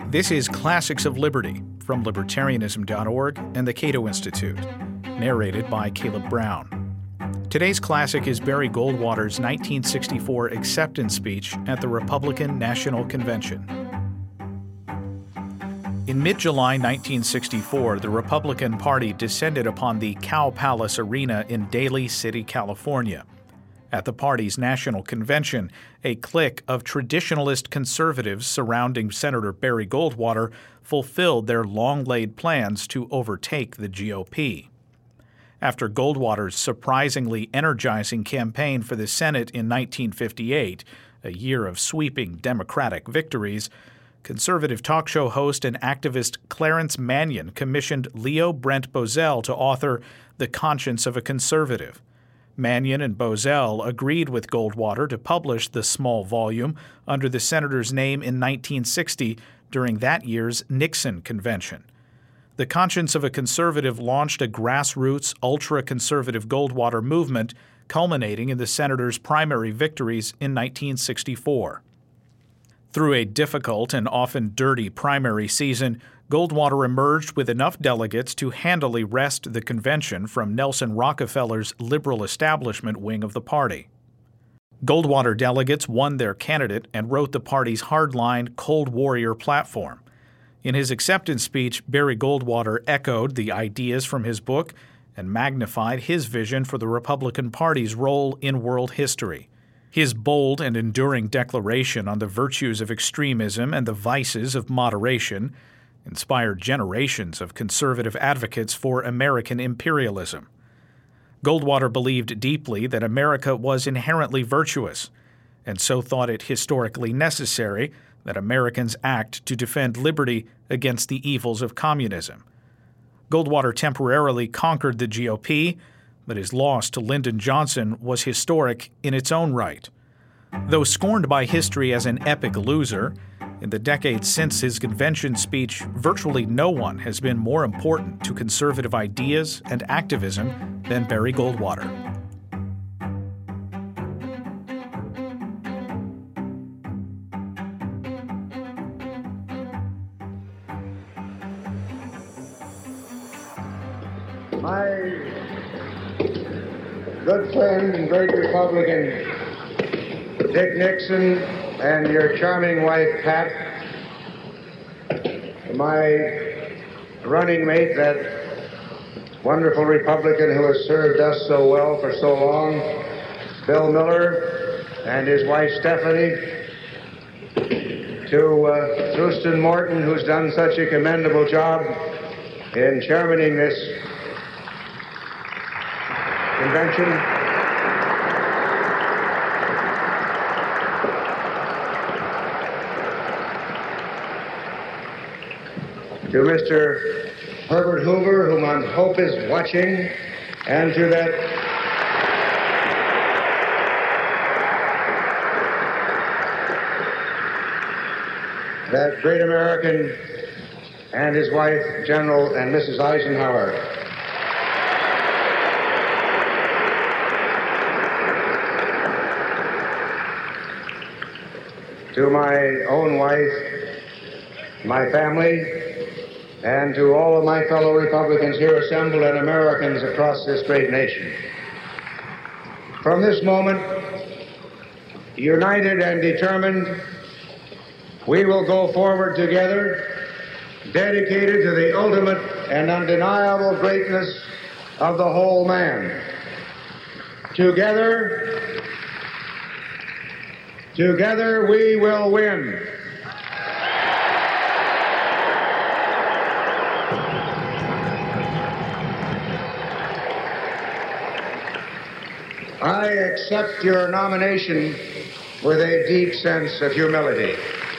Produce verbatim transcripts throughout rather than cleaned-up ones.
This is Classics of Liberty from Libertarianism dot org and the Cato Institute, narrated by Caleb Brown. Today's classic is Barry Goldwater's nineteen sixty-four acceptance speech at the Republican National Convention. In mid-July nineteen sixty-four, the Republican Party descended upon the Cow Palace Arena in Daly City, California. At the party's national convention, a clique of traditionalist conservatives surrounding Senator Barry Goldwater fulfilled their long-laid plans to overtake the G O P. After Goldwater's surprisingly energizing campaign for the Senate in nineteen fifty-eight, a year of sweeping Democratic victories, conservative talk show host and activist Clarence Mannion commissioned Leo Brent Bozell to author The Conscience of a Conservative. Mannion and Bozell agreed with Goldwater to publish the small volume under the senator's name in nineteen sixty during that year's Nixon convention. The Conscience of a Conservative launched a grassroots, ultra-conservative Goldwater movement, culminating in the senator's primary victories in nineteen sixty-four. Through a difficult and often dirty primary season, Goldwater emerged with enough delegates to handily wrest the convention from Nelson Rockefeller's liberal establishment wing of the party. Goldwater delegates won their candidate and wrote the party's hardline Cold Warrior platform. In his acceptance speech, Barry Goldwater echoed the ideas from his book and magnified his vision for the Republican Party's role in world history. His bold and enduring declaration on the virtues of extremism and the vices of moderation inspired generations of conservative advocates for American imperialism. Goldwater believed deeply that America was inherently virtuous, and so thought it historically necessary that Americans act to defend liberty against the evils of communism. Goldwater temporarily conquered the G O P, but his loss to Lyndon Johnson was historic in its own right. Though scorned by history as an epic loser, in the decades since his convention speech, virtually no one has been more important to conservative ideas and activism than Barry Goldwater. My good friend and great Republican, Dick Nixon, and your charming wife, Pat, my running mate, that wonderful Republican who has served us so well for so long, Bill Miller, and his wife, Stephanie, to uh, Thurston Morton, who's done such a commendable job in chairmaning this convention. To Mister Herbert Hoover, whom I hope is watching, and to that that great American and his wife, General and Missus Eisenhower. To my own wife, my family, and to all of my fellow Republicans here assembled and Americans across this great nation. From this moment, united and determined, we will go forward together, dedicated to the ultimate and undeniable greatness of the whole man. Together, together we will win. I accept your nomination with a deep sense of humility.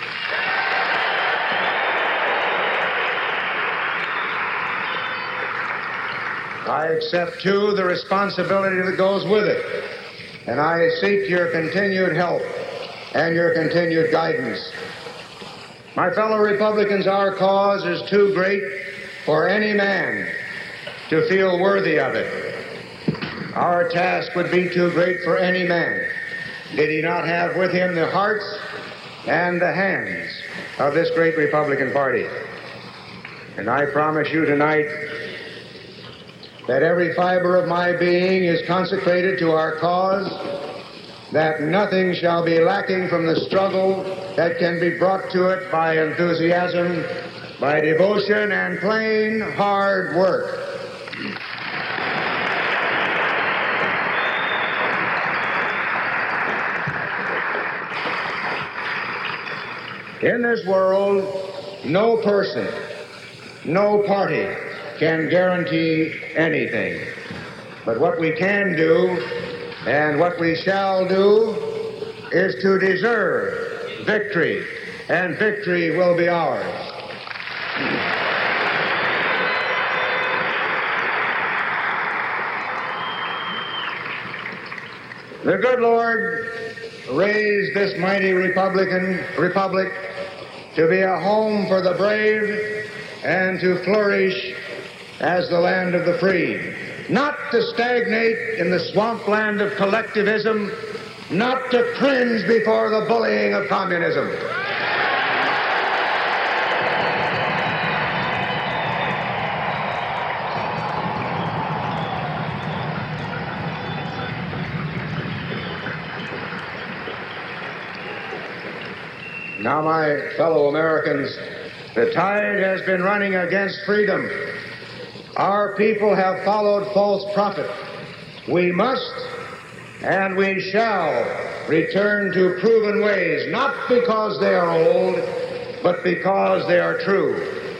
I accept, too, the responsibility that goes with it, and I seek your continued help and your continued guidance. My fellow Republicans, our cause is too great for any man to feel worthy of it. Our task would be too great for any man did he not have with him the hearts and the hands of this great Republican Party. And I promise you tonight that every fiber of my being is consecrated to our cause, that nothing shall be lacking from the struggle that can be brought to it by enthusiasm, by devotion, and plain hard work. In this world, no person, no party can guarantee anything. But what we can do, and what we shall do, is to deserve victory, and victory will be ours. The good Lord raised this mighty Republican republic to be a home for the brave and to flourish as the land of the free, not to stagnate in the swampland of collectivism, not to cringe before the bullying of communism. Now, my fellow Americans, the tide has been running against freedom. Our people have followed false prophet. We must and we shall return to proven ways, not because they are old, but because they are true.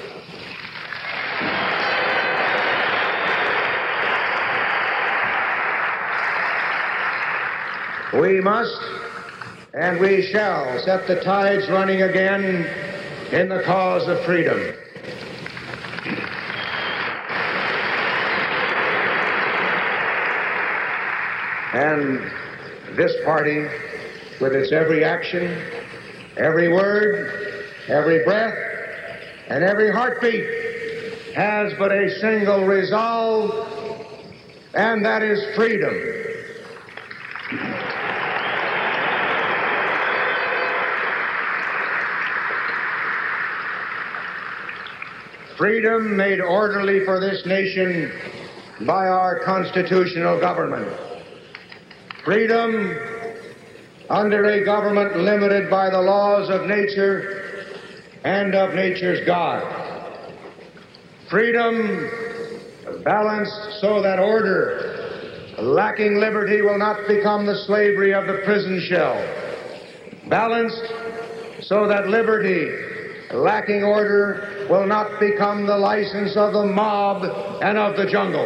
We must and we shall set the tides running again in the cause of freedom. And this party, with its every action, every word, every breath, and every heartbeat, has but a single resolve, and that is freedom. Freedom made orderly for this nation by our constitutional government. Freedom under a government limited by the laws of nature and of nature's God. Freedom balanced so that order, lacking liberty, will not become the slavery of the prison shell. Balanced so that liberty, lacking order, will not become the license of the mob and of the jungle.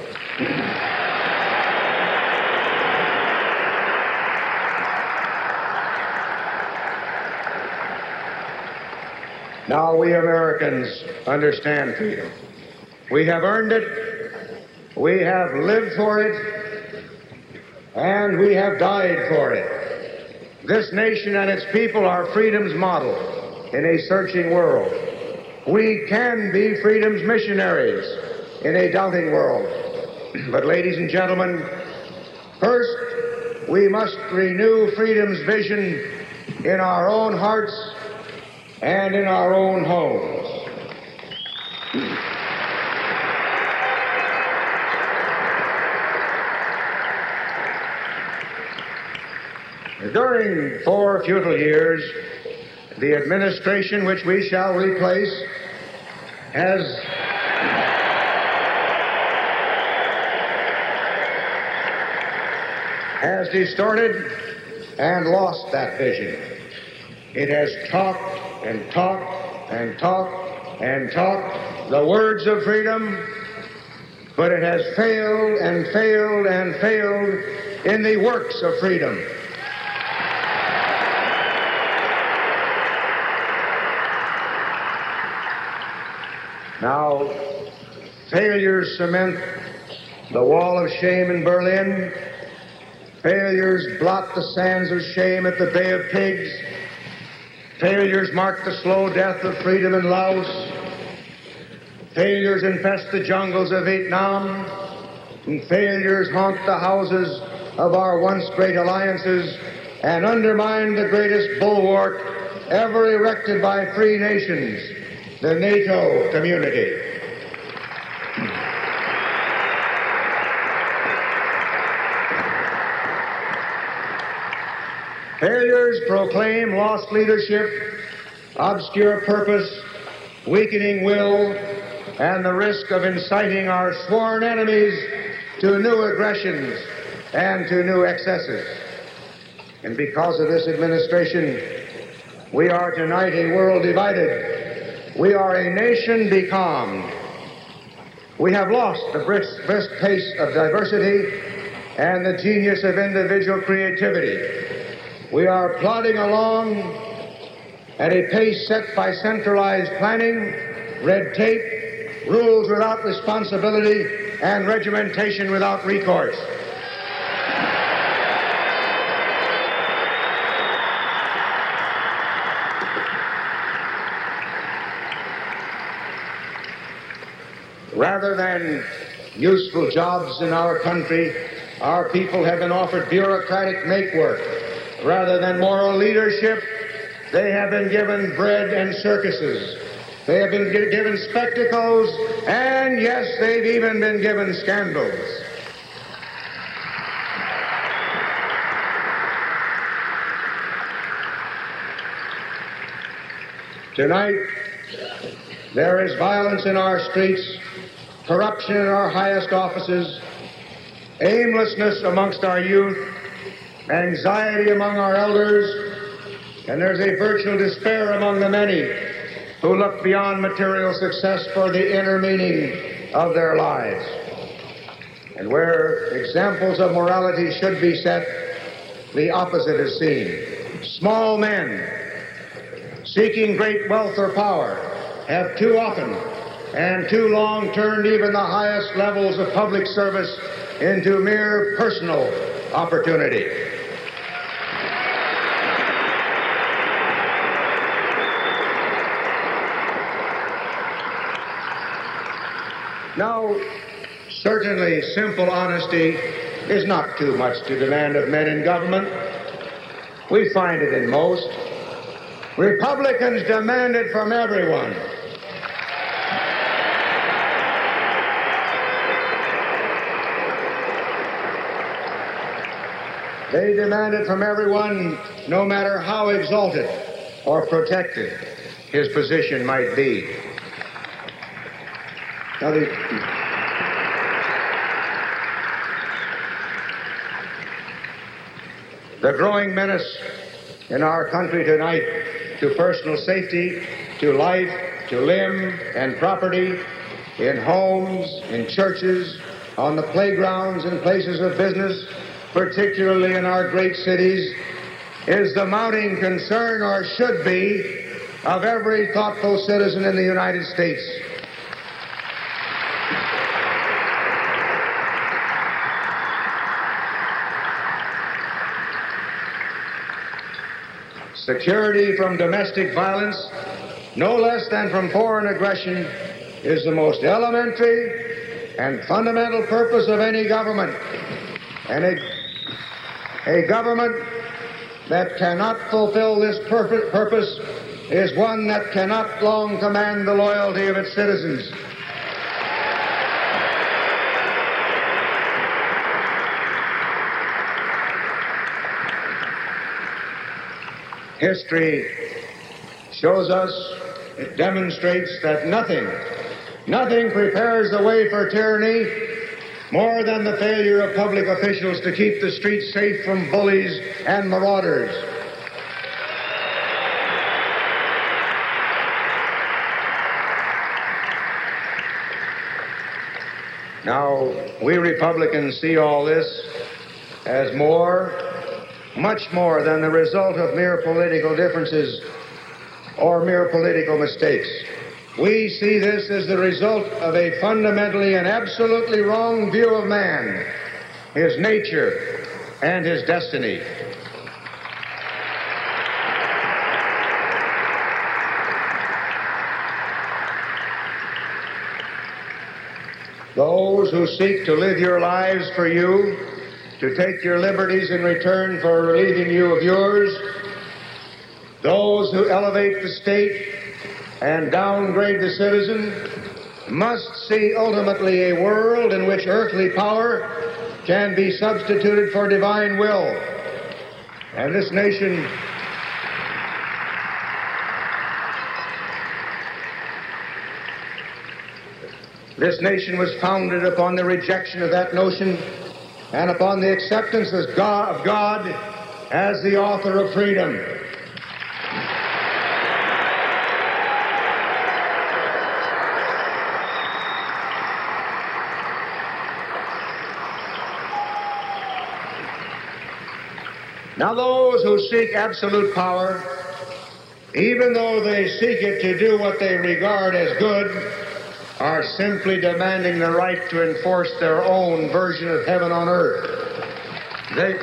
Now we Americans understand freedom. We have earned it, we have lived for it, and we have died for it. This nation and its people are freedom's model in a searching world. We can be freedom's missionaries in a doubting world. But, ladies and gentlemen, first we must renew freedom's vision in our own hearts and in our own homes. During four futile years, the administration which we shall replace has has distorted and lost that vision. It has talked and talked and talked and talked the words of freedom, but it has failed and failed and failed in the works of freedom. Now, failures cement the wall of shame in Berlin. Failures blot the sands of shame at the Bay of Pigs. Failures mark the slow death of freedom in Laos. Failures infest the jungles of Vietnam. And failures haunt the houses of our once great alliances and undermined the greatest bulwark ever erected by free nations, the NATO community. Failures proclaim lost leadership, obscure purpose, weakening will, and the risk of inciting our sworn enemies to new aggressions and to new excesses. And because of this administration, we are tonight a world divided. We are a nation becalmed. We have lost the brisk, brisk pace of diversity and the genius of individual creativity. We are plodding along at a pace set by centralized planning, red tape, rules without responsibility, and regimentation without recourse. Rather than useful jobs in our country, our people have been offered bureaucratic make-work. Rather than moral leadership, they have been given bread and circuses. They have been given spectacles, and yes, they've even been given scandals. Tonight, there is violence in our streets, corruption in our highest offices, aimlessness amongst our youth, anxiety among our elders, and there's a virtual despair among the many who look beyond material success for the inner meaning of their lives. And where examples of morality should be set, the opposite is seen. Small men seeking great wealth or power have too often and too long turned even the highest levels of public service into mere personal opportunity. Now, certainly simple honesty is not too much to demand of men in government. We find it in most. Republicans demand it from everyone. They demand it from everyone, no matter how exalted or protected his position might be. Now, the, the growing menace in our country tonight to personal safety, to life, to limb and property, in homes, in churches, on the playgrounds and places of business, particularly in our great cities, is the mounting concern, or should be, of every thoughtful citizen in the United States. Security from domestic violence, no less than from foreign aggression, is the most elementary and fundamental purpose of any government. And a, a government that cannot fulfill this perfect purpose is one that cannot long command the loyalty of its citizens. History shows us, it demonstrates that nothing, nothing prepares the way for tyranny more than the failure of public officials to keep the streets safe from bullies and marauders. Now, we Republicans see all this as more, much more than the result of mere political differences or mere political mistakes. We see this as the result of a fundamentally and absolutely wrong view of man, his nature, and his destiny. Those who seek to live your lives for you to take your liberties in return for relieving you of yours. Those who elevate the state and downgrade the citizen must see ultimately a world in which earthly power can be substituted for divine will. And this nation This nation was founded upon the rejection of that notion and upon the acceptance of God, of God as the author of freedom. Now, those who seek absolute power, even though they seek it to do what they regard as good, are simply demanding the right to enforce their own version of heaven on earth. They,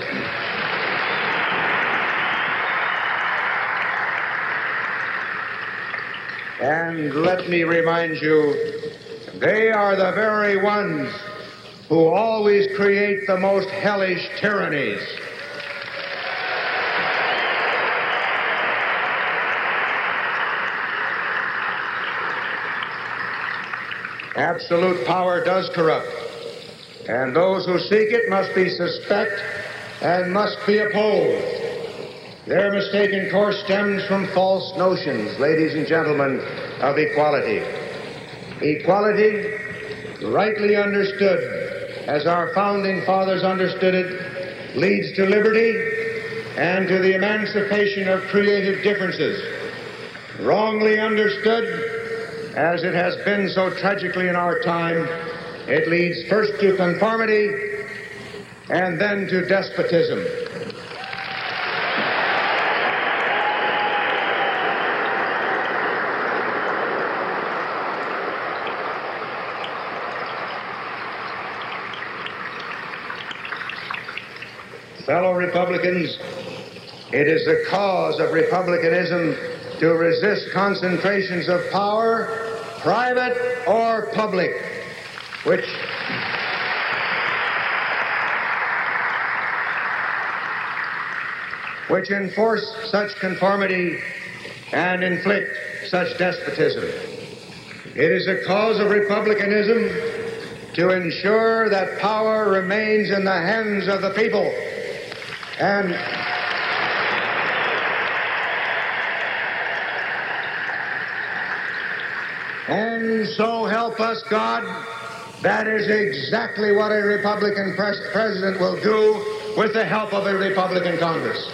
and let me remind you, they are the very ones who always create the most hellish tyrannies. Absolute power does corrupt, and those who seek it must be suspect and must be opposed. Their mistaken course stems from false notions, ladies and gentlemen, of equality. Equality, rightly understood, as our founding fathers understood it, leads to liberty and to the emancipation of creative differences. Wrongly understood, as it has been so tragically in our time, it leads first to conformity and then to despotism. Fellow Republicans, it is the cause of republicanism to resist concentrations of power, private or public, which which enforce such conformity and inflict such despotism. It is a cause of republicanism to ensure that power remains in the hands of the people, and And so help us God, that is exactly what a Republican pres- president will do with the help of a Republican Congress.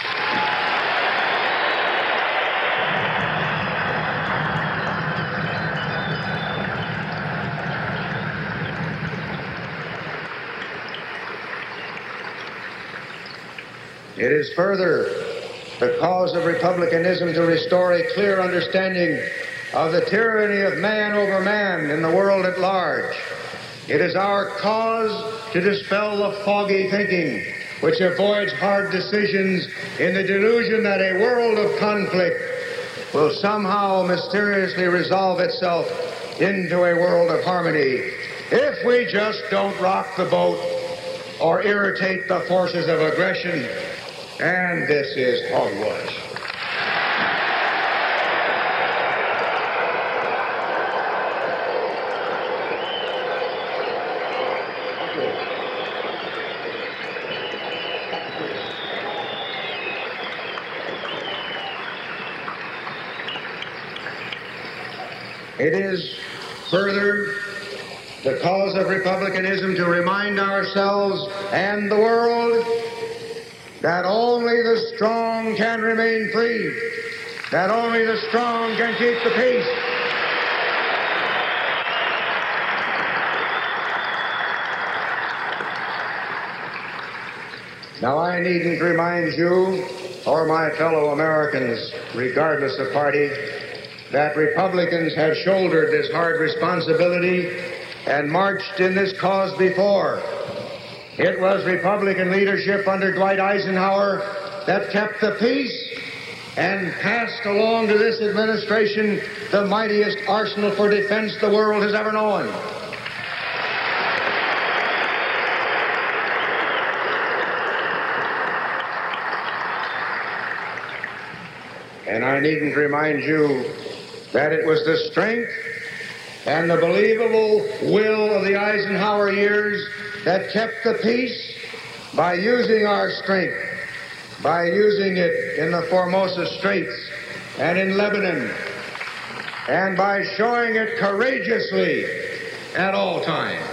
It is further the cause of republicanism to restore a clear understanding of the tyranny of man over man in the world at large. It is our cause to dispel the foggy thinking which avoids hard decisions in the delusion that a world of conflict will somehow mysteriously resolve itself into a world of harmony if we just don't rock the boat or irritate the forces of aggression. And this is hogwash. It is further the cause of republicanism to remind ourselves and the world that only the strong can remain free, that only the strong can keep the peace. Now, I needn't remind you or my fellow Americans, regardless of party, that Republicans have shouldered this hard responsibility and marched in this cause before. It was Republican leadership under Dwight Eisenhower that kept the peace and passed along to this administration the mightiest arsenal for defense the world has ever known. And I needn't remind you that it was the strength and the believable will of the Eisenhower years that kept the peace by using our strength, by using it in the Formosa Straits and in Lebanon, and by showing it courageously at all times.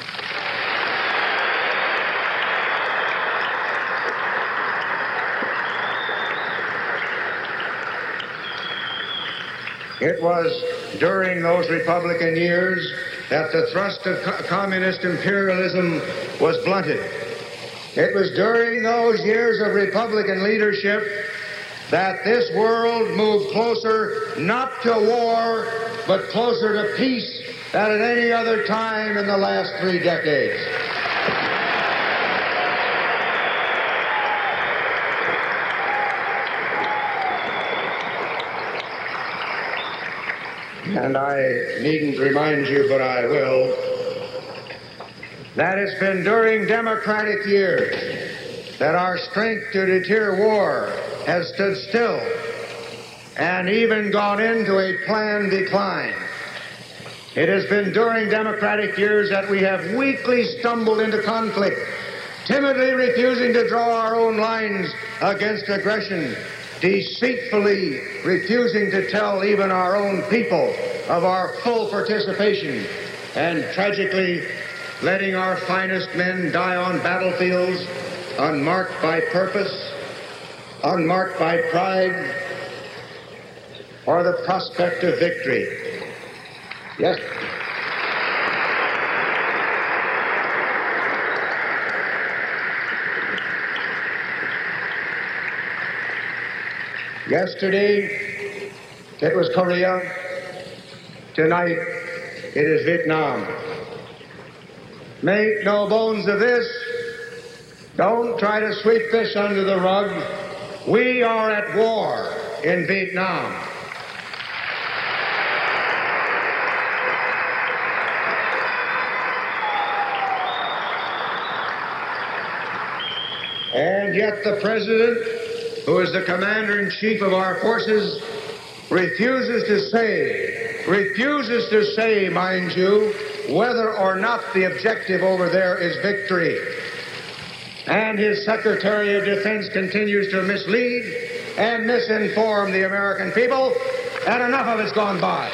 It was during those Republican years that the thrust of co- communist imperialism was blunted. It was during those years of Republican leadership that this world moved closer not to war, but closer to peace than at any other time in the last three decades. And I needn't remind you, but I will, that it's been during democratic years that our strength to deter war has stood still and even gone into a planned decline. It has been during democratic years that we have weakly stumbled into conflict, timidly refusing to draw our own lines against aggression, deceitfully refusing to tell even our own people of our full participation, and tragically letting our finest men die on battlefields unmarked by purpose, unmarked by pride, or the prospect of victory. Yes. Yesterday, it was Korea. Tonight, it is Vietnam. Make no bones of this. Don't try to sweep this under the rug. We are at war in Vietnam. And yet the President, who is the commander-in-chief of our forces, refuses to say, refuses to say, mind you, whether or not the objective over there is victory. And his Secretary of Defense continues to mislead and misinform the American people, and enough of it's gone by.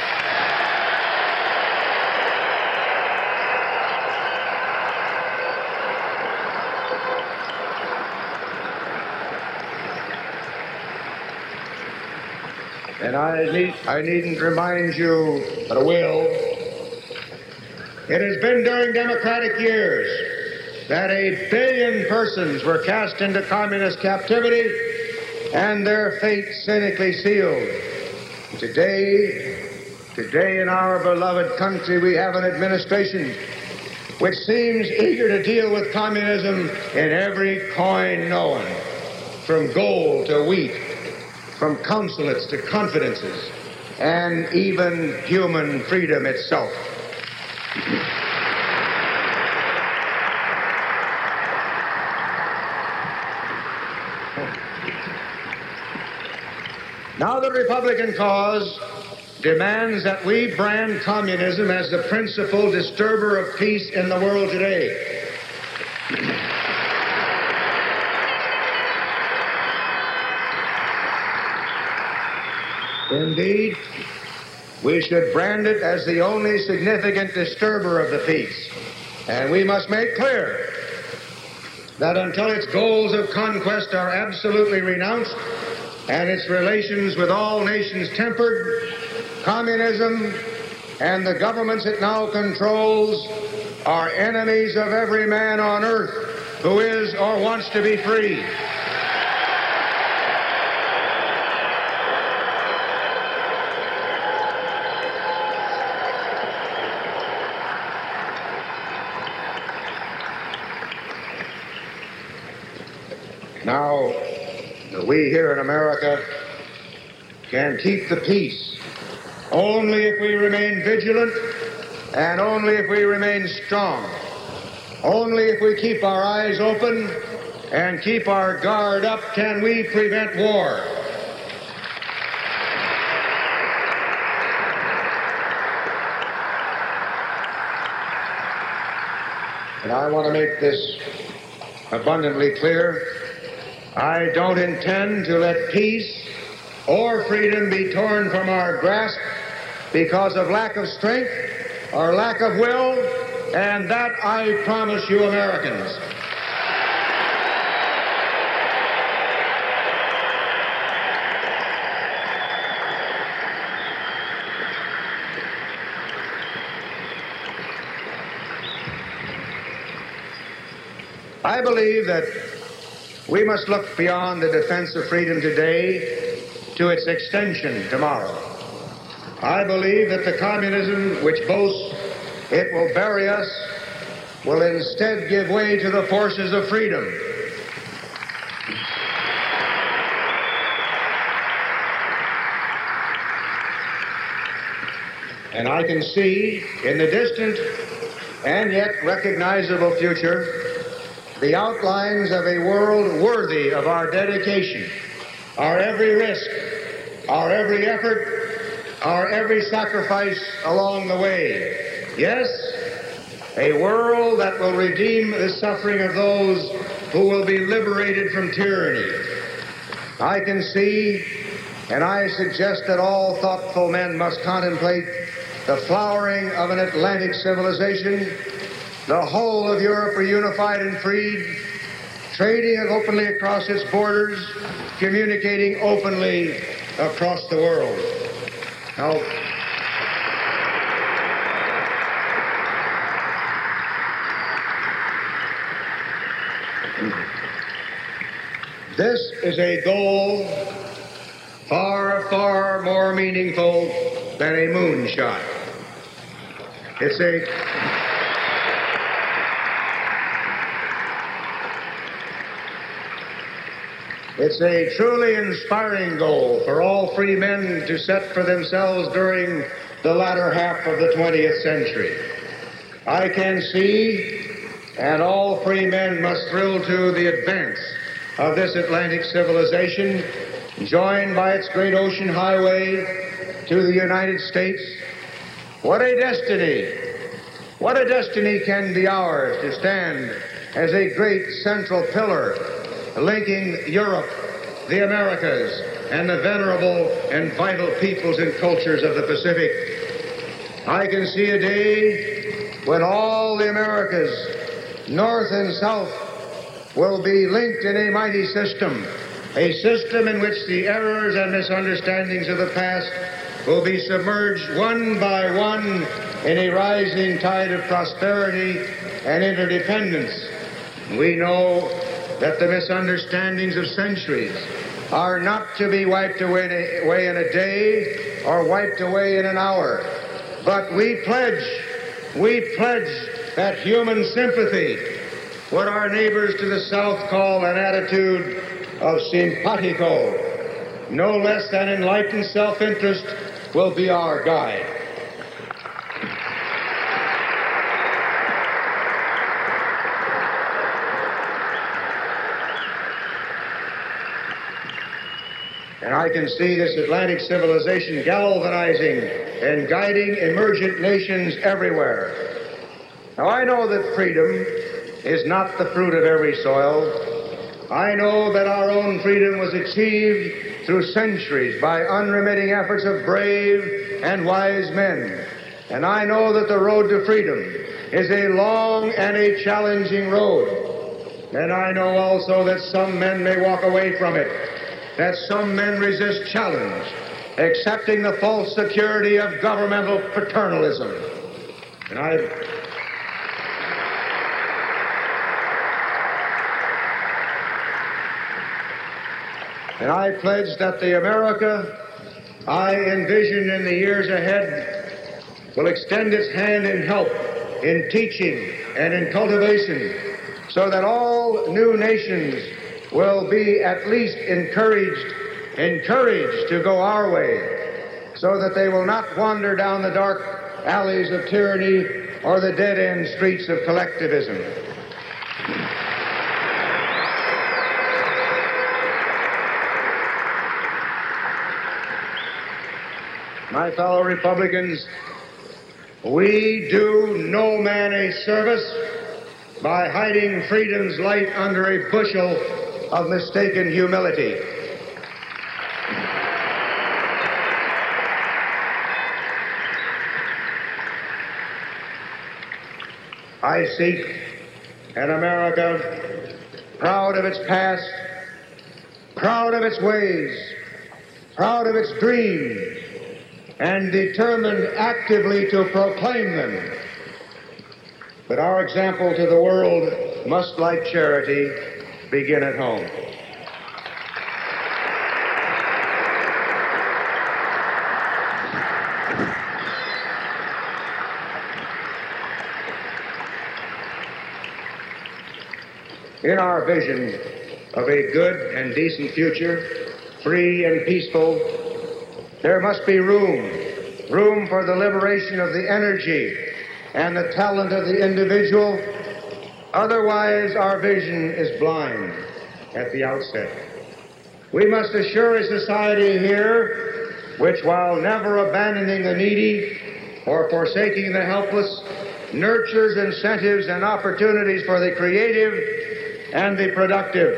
And I, need, I needn't remind you, but I will. It has been during democratic years that a billion persons were cast into communist captivity and their fate cynically sealed. Today, today in our beloved country, we have an administration which seems eager to deal with communism in every coin known, from gold to wheat, from consulates to confidences, and even human freedom itself. Now the Republican cause demands that we brand communism as the principal disturber of peace in the world today. Indeed, we should brand it as the only significant disturber of the peace. And we must make clear that until its goals of conquest are absolutely renounced and its relations with all nations tempered, communism and the governments it now controls are enemies of every man on earth who is or wants to be free. Now, we here in America can keep the peace only if we remain vigilant and only if we remain strong. Only if we keep our eyes open and keep our guard up can we prevent war. and I want to make this abundantly clear, I don't intend to let peace or freedom be torn from our grasp because of lack of strength or lack of will, and that I promise you Americans. I believe that we must look beyond the defense of freedom today to its extension tomorrow. I believe that the communism which boasts it will bury us will instead give way to the forces of freedom. And I can see in the distant and yet recognizable future the outlines of a world worthy of our dedication, our every risk, our every effort, our every sacrifice along the way. Yes, a world that will redeem the suffering of those who will be liberated from tyranny. I can see, and I suggest that all thoughtful men must contemplate the flowering of an Atlantic civilization, the whole of Europe reunified and freed, trading openly across its borders, communicating openly across the world. Now, this is a goal far, far more meaningful than a moonshot. It's a It's a truly inspiring goal for all free men to set for themselves during the latter half of the twentieth century. I can see, and all free men must thrill to, the advance of this Atlantic civilization, joined by its great ocean highway to the United States. What a destiny! What a destiny can be ours to stand as a great central pillar linking Europe, the Americas, and the venerable and vital peoples and cultures of the Pacific. I can see a day when all the Americas, north and south, will be linked in a mighty system, a system in which the errors and misunderstandings of the past will be submerged one by one in a rising tide of prosperity and interdependence. We know that the misunderstandings of centuries are not to be wiped away, away in a day or wiped away in an hour. But we pledge, we pledge that human sympathy, what our neighbors to the south call an attitude of simpatico, no less than enlightened self-interest, will be our guide. And I can see this Atlantic civilization galvanizing and guiding emergent nations everywhere. Now, I know that freedom is not the fruit of every soil. I know that our own freedom was achieved through centuries by unremitting efforts of brave and wise men. And I know that the road to freedom is a long and a challenging road. And I know also that some men may walk away from it, that some men resist challenge, accepting the false security of governmental paternalism. And I... And I pledge that the America I envision in the years ahead will extend its hand in help, in teaching, and in cultivation, so that all new nations will be at least encouraged, encouraged to go our way, so that they will not wander down the dark alleys of tyranny or the dead-end streets of collectivism. My fellow Republicans, we do no man a service by hiding freedom's light under a bushel of mistaken humility. I seek an America proud of its past, proud of its ways, proud of its dreams, and determined actively to proclaim them. But our example to the world must, like charity, begin at home. In our vision of a good and decent future, free and peaceful, there must be room, room for the liberation of the energy and the talent of the individual. Otherwise, our vision is blind at the outset. We must assure a society here which, while never abandoning the needy or forsaking the helpless, nurtures incentives and opportunities for the creative and the productive.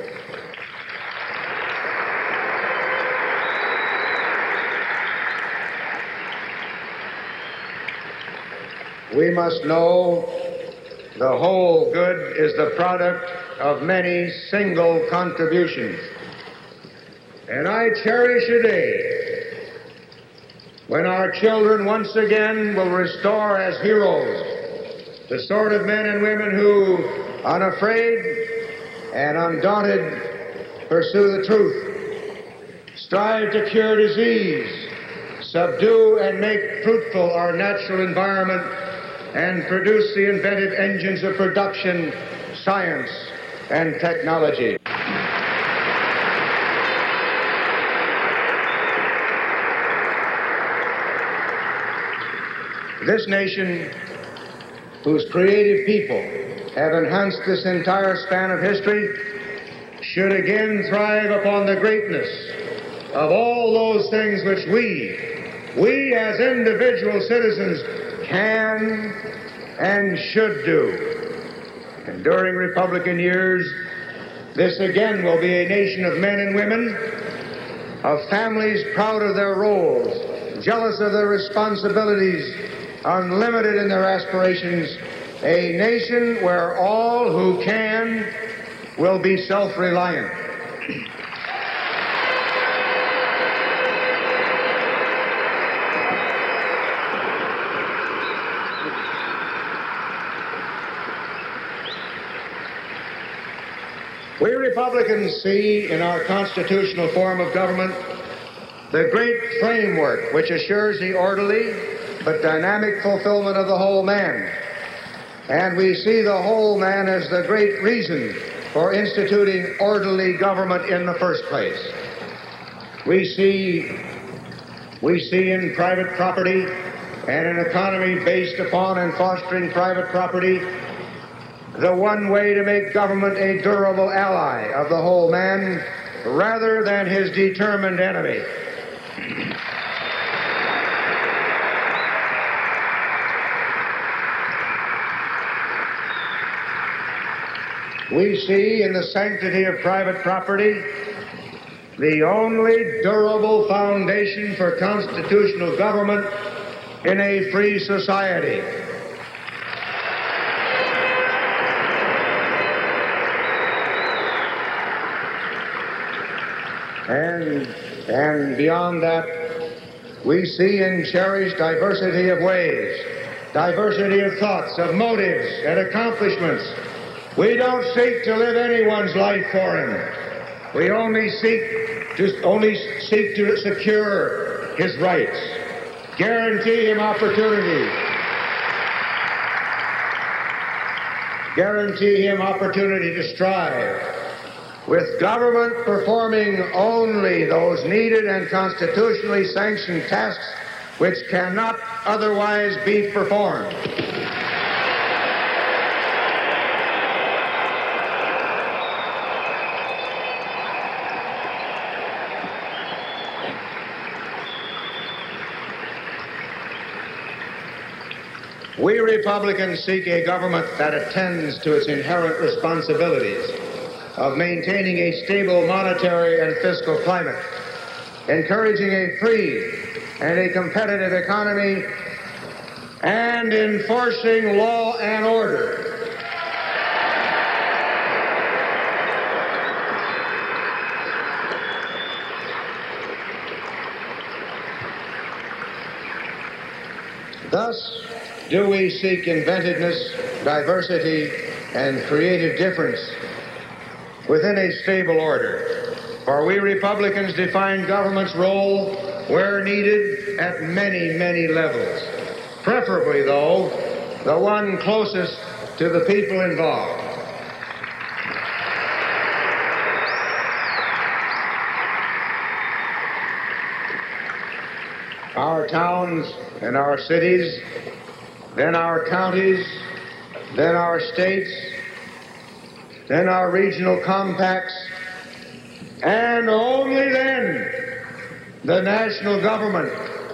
We must know the whole good is the product of many single contributions. And I cherish a day when our children once again will restore as heroes the sort of men and women who, unafraid and undaunted, pursue the truth, strive to cure disease, subdue and make fruitful our natural environment, and produce the inventive engines of production, science, and technology. This nation, whose creative people have enhanced this entire span of history, should again thrive upon the greatness of all those things which we, we as individual citizens, can and should do. And during Republican years, this again will be a nation of men and women, of families proud of their roles, jealous of their responsibilities, unlimited in their aspirations, a nation where all who can will be self-reliant. We Republicans see in our constitutional form of government the great framework which assures the orderly but dynamic fulfillment of the whole man. And we see the whole man as the great reason for instituting orderly government in the first place. We see, we see in private property and an economy based upon and fostering private property the one way to make government a durable ally of the whole man rather than his determined enemy. We see in the sanctity of private property the only durable foundation for constitutional government in a free society. And, and beyond that, we see and cherish diversity of ways, diversity of thoughts, of motives, and accomplishments. We don't seek to live anyone's life for him. We only seek to, only seek to secure his rights, guarantee him opportunity, guarantee him opportunity to strive, with government performing only those needed and constitutionally sanctioned tasks which cannot otherwise be performed. We Republicans seek a government that attends to its inherent responsibilities of maintaining a stable monetary and fiscal climate, encouraging a free and a competitive economy, and enforcing law and order. Thus do we seek inventiveness, diversity, and creative difference within a stable order. For we Republicans define government's role where needed at many, many levels. Preferably, though, the one closest to the people involved. Our towns and our cities, then our counties, then our states, then our regional compacts, and only then the national government.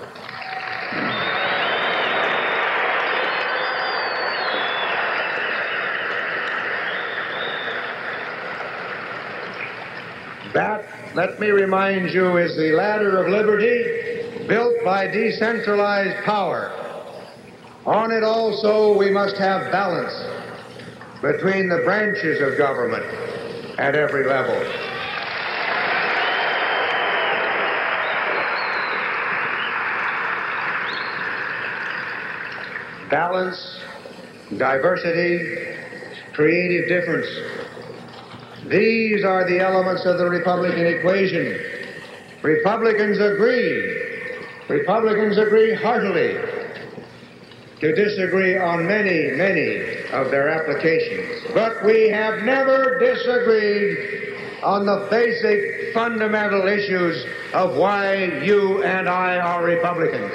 That, let me remind you, is the ladder of liberty built by decentralized power. On it also we must have balance between the branches of government at every level. Balance, diversity, creative difference. These are the elements of the Republican equation. Republicans agree. Republicans agree heartily to disagree on many, many of their applications. But we have never disagreed on the basic fundamental issues of why you and I are Republicans.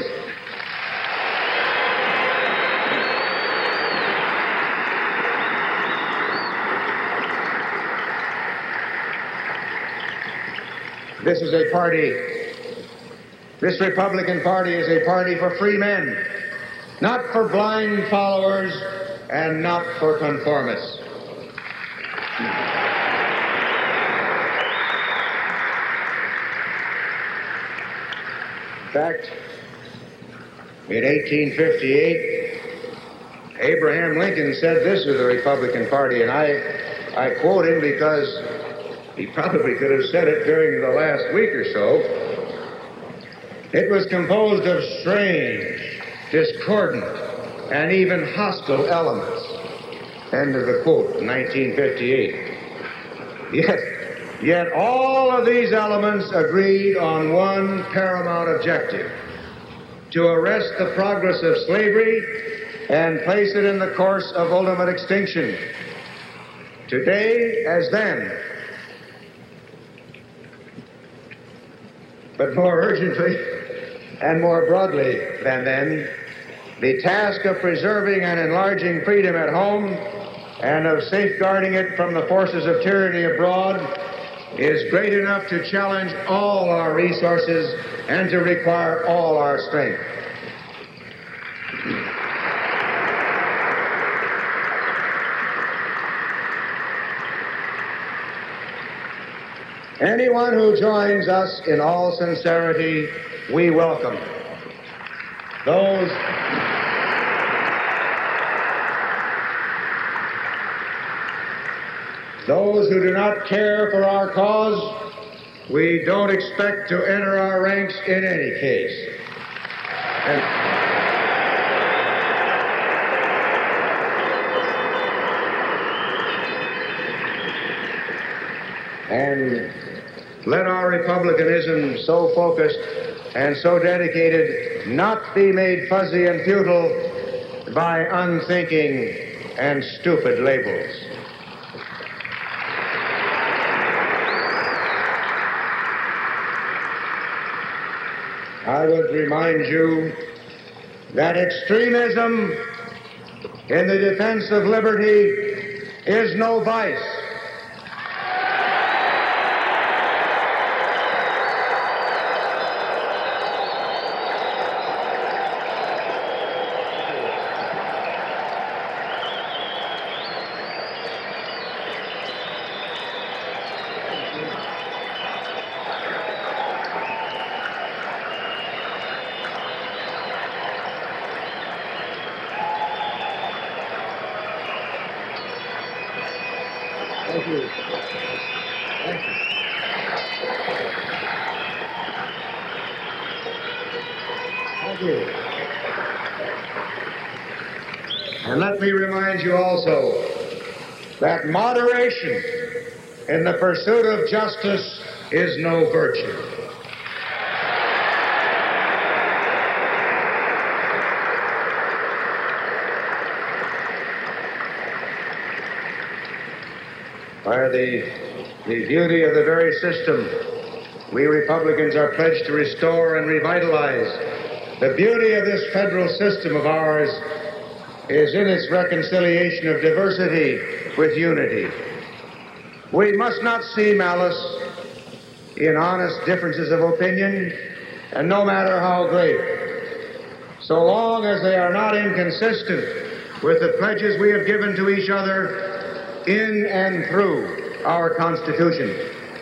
This is a party, this Republican Party is a party for free men, not for blind followers and not for conformists. In fact, in eighteen fifty-eight, Abraham Lincoln said this of the Republican Party, and I, I quote him because he probably could have said it during the last week or so. It was composed of strange, discordant, and even hostile elements. End of the quote, nineteen fifty-eight. Yet, yet all of these elements agreed on one paramount objective: to arrest the progress of slavery and place it in the course of ultimate extinction. Today, as then, but more urgently and more broadly than then, the task of preserving and enlarging freedom at home and of safeguarding it from the forces of tyranny abroad is great enough to challenge all our resources and to require all our strength. Anyone who joins us in all sincerity, we welcome. Those, those who do not care for our cause, we don't expect to enter our ranks in any case. And, and let our republicanism, so focused and so dedicated, not be made fuzzy and futile by unthinking and stupid labels. I would remind you that extremism in the defense of liberty is no vice. you. Thank you. Thank you. And let me remind you also that moderation in the pursuit of justice is no virtue. By the, the beauty of the very system we Republicans are pledged to restore and revitalize. The beauty of this federal system of ours is in its reconciliation of diversity with unity. We must not see malice in honest differences of opinion, and no matter how great, so long as they are not inconsistent with the pledges we have given to each other in and through our Constitution.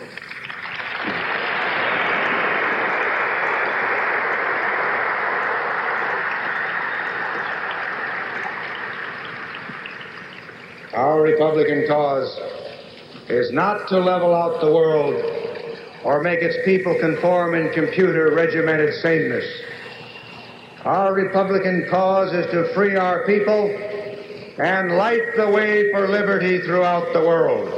Our Republican cause is not to level out the world or make its people conform in computer-regimented sameness. Our Republican cause is to free our people and light the way for liberty throughout the world.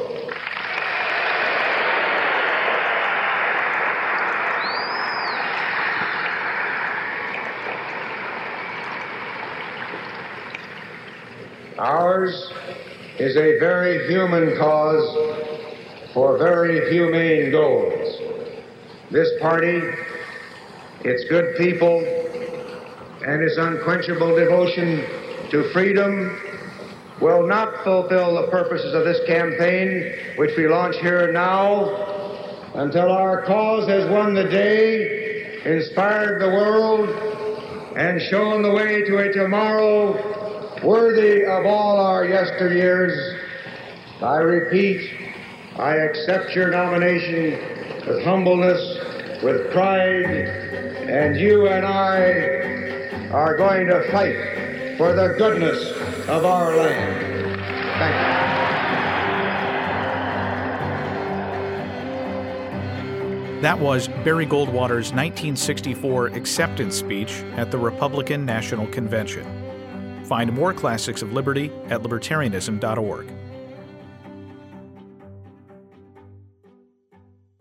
Ours is a very human cause for very humane goals. This party, its good people, and its unquenchable devotion to freedom will not fulfill the purposes of this campaign, which we launch here now, until our cause has won the day, inspired the world, and shown the way to a tomorrow worthy of all our yesteryears. I repeat, I accept your nomination with humbleness, with pride, and you and I are going to fight for the goodness of our land. Thank you. That was Barry Goldwater's nineteen sixty-four acceptance speech at the Republican National Convention. Find more classics of liberty at libertarianism dot org.